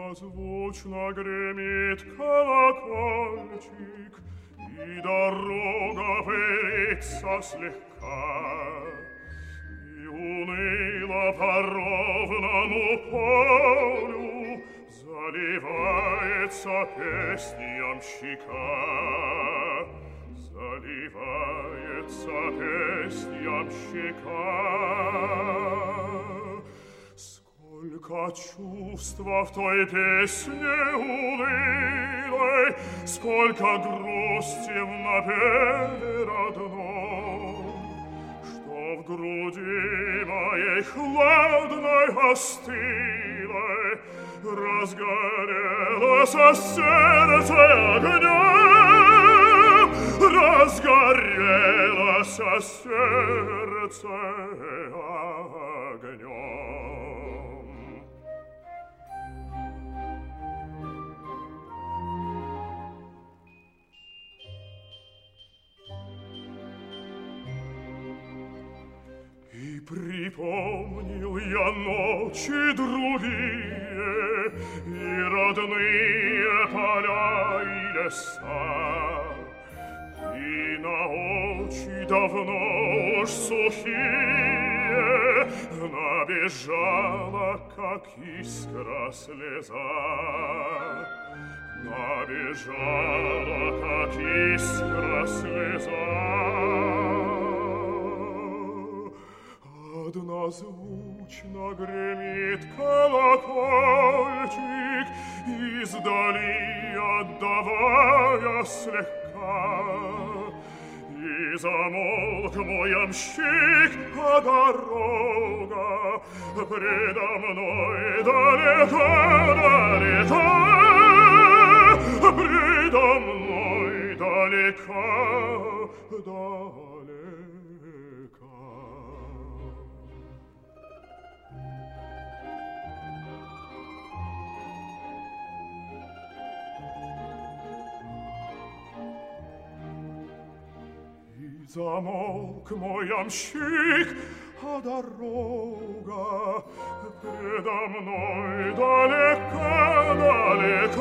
Звучно гремит колокольчик, и дорога пылится слегка, и уныло по ровному полю заливается песнь ямщика, заливается песнь ямщика. Сколько чувства в той песне унылой, сколько грусти в напеве родном, что в груди моей хладной остылой разгорелось сердце огнем, разгорелось сердце огнем. И припомнил я ночи другие, и родные поля и леса, и на очи давно уж сухие набежала, как искра, слеза, набежала, как искра, слеза. Однозвучно гремит колокольчик, издали отдавая слегка, и замолк мой ямщик, а дорога предо мной далека, далека, предо мной далека, далека. Замолк мой ямщик, а дорога предо мной далека, далека,